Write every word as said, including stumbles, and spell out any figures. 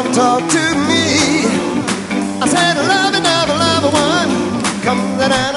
talk, talk to me. I said, love another, love one. Come down.